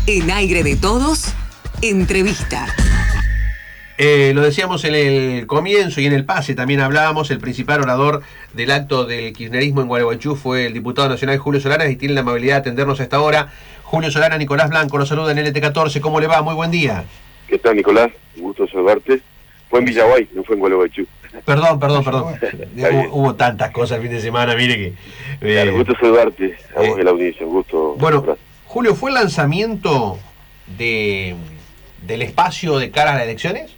En Aire de Todos, entrevista. Lo decíamos en el comienzo y en el pase también hablábamos, el principal orador del acto del kirchnerismo en Gualeguaychú fue el diputado nacional Julio Solana, y tiene la amabilidad de atendernos a esta hora. Julio Solana, Nicolás Blanco lo saluda en LT14, ¿cómo le va? Muy buen día. ¿Qué tal, Nicolás? Un gusto saludarte. Fue en Villaguay, no fue en Gualeguaychú. Perdón. Hubo tantas cosas el fin de semana, mire que... Claro, gusto saludarte, a vos y a la audiencia, un gusto. Bueno, Julio, ¿fue el lanzamiento del espacio de cara a las elecciones?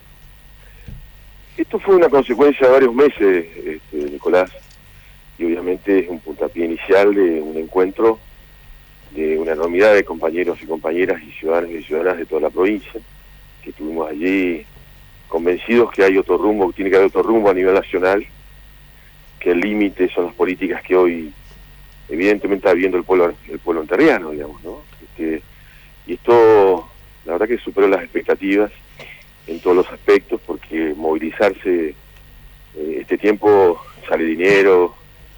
Esto fue una consecuencia de varios meses, Nicolás, y obviamente es un puntapié inicial de un encuentro de una enormidad de compañeros y compañeras y ciudadanos y ciudadanas de toda la provincia, que estuvimos allí convencidos que hay otro rumbo, que tiene que haber otro rumbo a nivel nacional, que el límite son las políticas que hoy evidentemente está viviendo el pueblo entrerriano, digamos, ¿no? Y esto, la verdad que superó las expectativas en todos los aspectos, porque movilizarse, este tiempo sale dinero,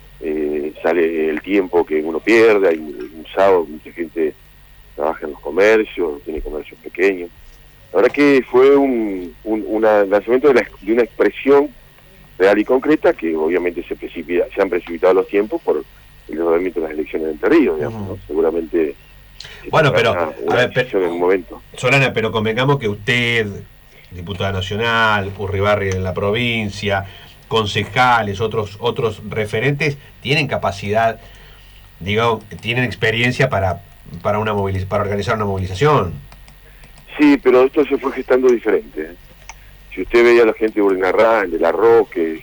sale el tiempo que uno pierde, hay un sábado mucha gente trabaja en los comercios, tiene comercios pequeños. La verdad que fue un lanzamiento de una expresión real y concreta, que obviamente se han precipitado los tiempos por el desarrollamiento de las elecciones de Entre Ríos, digamos, ¿no? Seguramente... Bueno, pero... en un momento. Solana, pero convengamos que usted, diputada nacional, Urribarri en la provincia, concejales, otros referentes, tienen capacidad, digamos, tienen experiencia para organizar una movilización. Sí, pero esto se fue gestando diferente. Si usted veía a la gente de Urinarrán, de La Roque,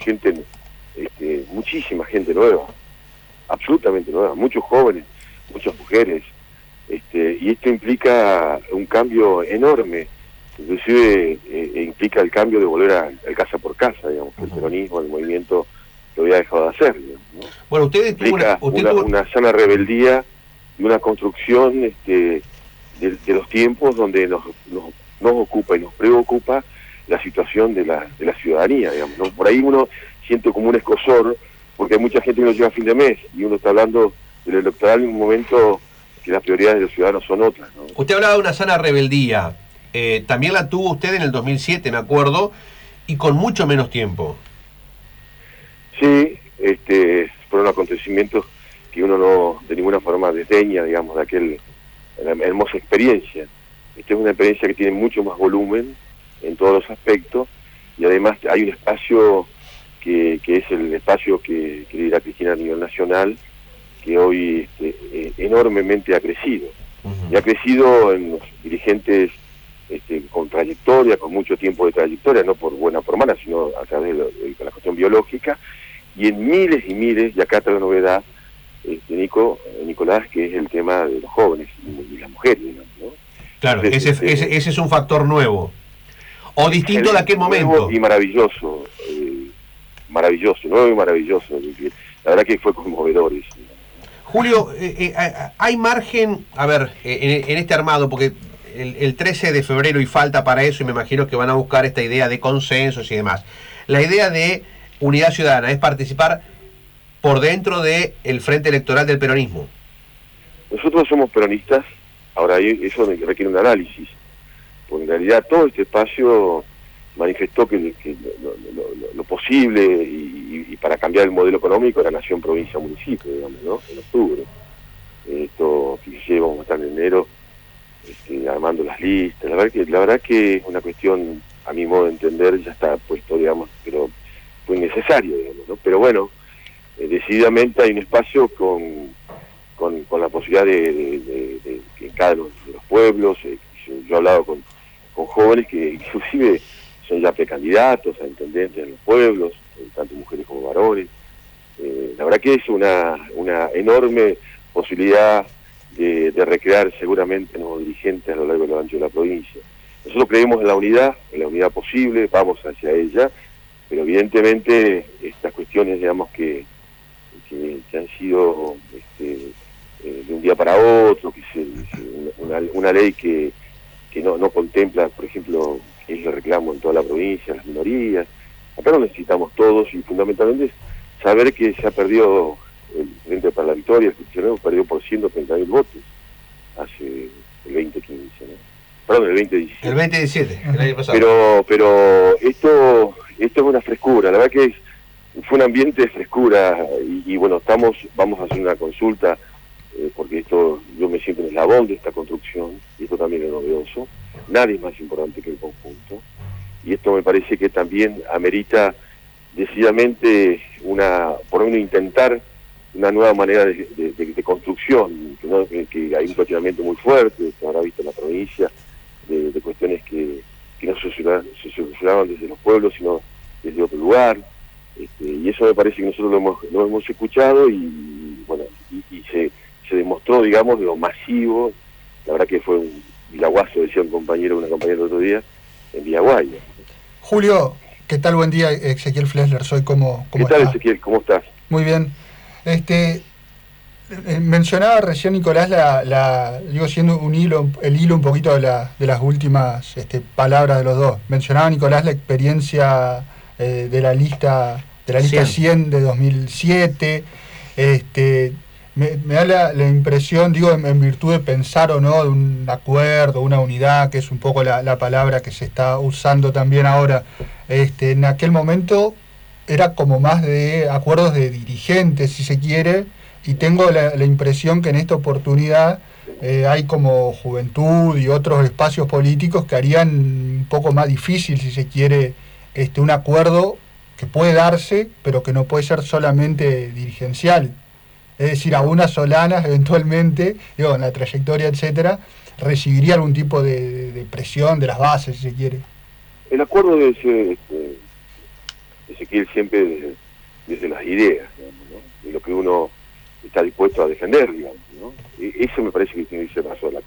muchísima gente nueva, absolutamente nueva, muchos jóvenes, muchas mujeres, y esto implica un cambio enorme, inclusive implica el cambio de volver al casa por casa, digamos, que el peronismo, el movimiento lo había dejado de hacer, digamos, ¿no? Bueno, implica una sana rebeldía y una construcción de los tiempos donde nos ocupa y nos preocupa la situación de la ciudadanía, digamos, ¿no? Por ahí uno siente como un escozor, porque hay mucha gente que no llega a fin de mes, y uno está hablando del electoral en un momento que las prioridades de los ciudadanos son otras, ¿no? Usted hablaba de una sana rebeldía, también la tuvo usted en el 2007, me acuerdo, y con mucho menos tiempo. Sí, fueron acontecimientos que uno no de ninguna forma desdeña, digamos, de aquella hermosa experiencia. Esta es una experiencia que tiene mucho más volumen en todos los aspectos, y además hay un espacio que es el espacio que dirá Cristina a nivel nacional, que hoy enormemente ha crecido. Y ha crecido en los dirigentes con trayectoria, con mucho tiempo de trayectoria, no por buena o por mala, sino a través de la cuestión biológica, y en miles y miles, y acá está la novedad, Nicolás, que es el tema de los jóvenes y las mujeres, ¿no? Claro, entonces, ese es un factor nuevo, o distinto de aquel momento. Y maravilloso, nuevo y maravilloso. La verdad que fue conmovedor. Julio, hay margen, a ver, en este armado, porque el 13 de febrero y falta para eso, y me imagino que van a buscar esta idea de consensos y demás. La idea de unidad ciudadana es participar por dentro del frente electoral del peronismo. Nosotros somos peronistas, ahora eso requiere un análisis, porque en realidad todo este espacio manifestó que lo posible y para cambiar el modelo económico era nación, provincia, municipio, digamos, ¿no? En octubre. Esto que vamos a estar en enero armando las listas. La verdad que es una cuestión, a mi modo de entender, ya está puesto, digamos, pero fue innecesario, digamos, ¿no? Pero bueno, decididamente hay un espacio con la posibilidad de que en cada uno de los pueblos, yo he hablado con jóvenes que inclusive son ya precandidatos a intendentes en los pueblos, tanto mujeres como varones. La verdad que es una enorme posibilidad de recrear seguramente nuevos dirigentes a lo largo y lo ancho de la provincia. Nosotros creemos en la unidad posible, vamos hacia ella, pero evidentemente estas cuestiones, digamos, que han sido de un día para otro, que es una ley que no contempla, por ejemplo, que es el reclamo en toda la provincia, las minorías. Acá lo necesitamos todos, y fundamentalmente saber que se ha perdido el Frente para la Victoria, el Kirchnerismo perdió por 130.000 votos hace el 2015, perdón, el 2017. El 2017, el año pasado. Pero esto es una frescura, la verdad que fue un ambiente de frescura y bueno, vamos a hacer una consulta porque esto, yo me siento en el eslabón de esta construcción y esto también es novedoso, nadie es más importante que el conjunto y esto me parece que también amerita decididamente por lo menos intentar una nueva manera de construcción, que hay un cuestionamiento muy fuerte, se habrá visto en la provincia, de cuestiones que no se solucionaban desde los pueblos, sino desde otro lugar, y eso me parece que nosotros lo hemos escuchado y bueno, y se demostró, digamos, lo masivo, la verdad que fue un villaguazo, decía una compañera el otro día, en Villaguay. Julio, ¿qué tal? Buen día, Ezequiel Flesler, soy ¿cómo ¿Qué tal, Ezequiel? ¿Cómo estás? Muy bien. Mencionaba recién Nicolás digo, siendo el hilo un poquito de las últimas palabras de los dos. Mencionaba Nicolás la experiencia de la lista 100 de 2007. Me da la impresión, digo, en virtud de pensar o no, de un acuerdo, una unidad, que es un poco la palabra que se está usando también ahora. En aquel momento era como más de acuerdos de dirigentes, si se quiere, y tengo la impresión que en esta oportunidad hay como Juventud y otros espacios políticos que harían un poco más difícil, si se quiere, un acuerdo que puede darse, pero que no puede ser solamente dirigencial. Es decir, algunas Solanas eventualmente, digo, en la trayectoria, etcétera, recibiría algún tipo de presión de las bases, si se quiere. El acuerdo debe ser, Ezequiel, siempre desde las ideas, digamos, ¿no? De lo que uno está dispuesto a defender, digamos, ¿no? Eso me parece que tiene que ser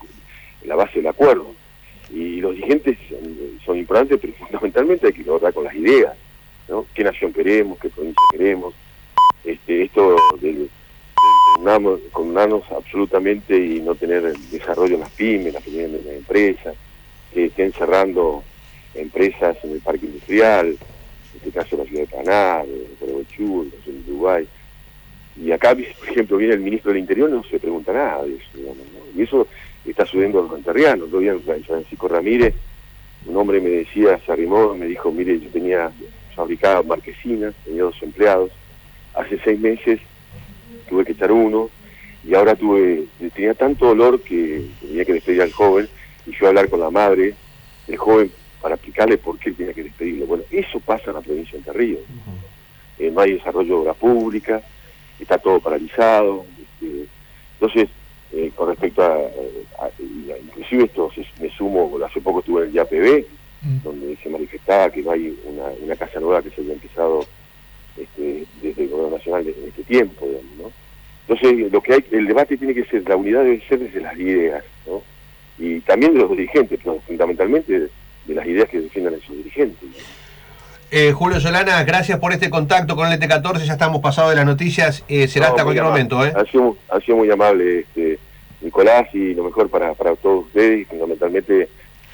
la base del acuerdo. Y los dirigentes son importantes, pero fundamentalmente hay que lograr con las ideas, ¿no? ¿Qué nación queremos? ¿Qué provincia queremos? Esto de condenarnos absolutamente y no tener desarrollo en las pymes, las pequeñas empresas, que estén cerrando empresas en el parque industrial, en este caso la ciudad de Paraná, de Gualeguaychú, en Uruguay. Y acá, por ejemplo, viene el ministro del Interior, no se pregunta nada de eso, digamos, ¿no? Y eso está sucediendo a los entrerrianos. Yo vi a Francisco Ramírez, un hombre me decía, se arrimó, me dijo, mire, yo fabricaba marquesinas, tenía 2 empleados, hace 6 meses tuve que echar uno, y ahora tenía tanto dolor que tenía que despedir al joven, y yo a hablar con la madre del joven para explicarle por qué él tenía que despedirlo. Bueno, eso pasa en la provincia de Entre Ríos. No hay desarrollo de obra pública, está todo paralizado. Entonces, con respecto a inclusive esto, me sumo, hace poco estuve en el IAPB, donde se manifestaba que no hay una casa nueva que se haya empezado desde el gobierno nacional en este tiempo, digamos, ¿no? Entonces, el debate tiene que ser, la unidad debe ser desde las ideas, ¿no? Y también de los dirigentes, pero fundamentalmente de las ideas que defiendan esos dirigentes, ¿no? Julio Solana, gracias por este contacto con el ET14, ya estamos pasados de las noticias, será hasta cualquier momento. Ha sido muy amable, Nicolás, y lo mejor para todos ustedes, y fundamentalmente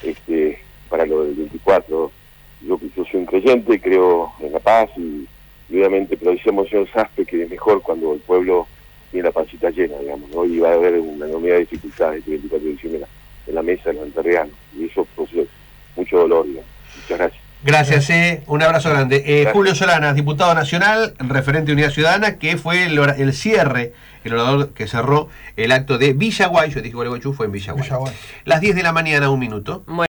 para lo del 24. Yo soy un creyente, creo en la paz, y obviamente, pero decíamos señor Saspe que es mejor cuando el pueblo tiene la pancita llena, digamos, ¿no? Y va a haber una enormidad de dificultades este 24 de diciembre en la mesa de los entrerrianos, y eso produce mucho dolor, digamos. Muchas gracias. Gracias, un abrazo grande. Julio Solana, diputado nacional, referente de Unidad Ciudadana, que fue el cierre, el orador que cerró el acto de Villaguay, yo dije Gualeguaychú, fue en Villaguay. Las 10 de la mañana, 1 minuto.